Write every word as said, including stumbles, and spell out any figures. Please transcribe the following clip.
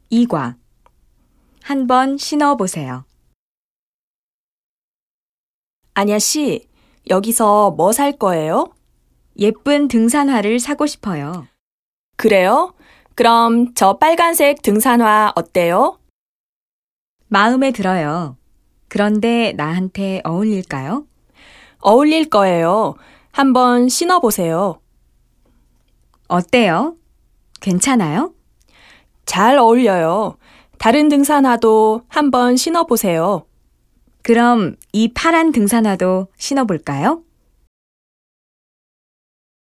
이 과 한번 신어보세요. 아냐 씨, 여기서 뭐 살 거예요? 예쁜 등산화를 사고 싶어요. 그래요? 그럼 저 빨간색 등산화 어때요? 마음에 들어요. 그런데 나한테 어울릴까요? 어울릴 거예요. 한번 신어보세요. 어때요? 괜찮아요? 잘 어울려요. 다른 등산화도 한번 신어보세요. 그럼 이 파란 등산화도 신어볼까요?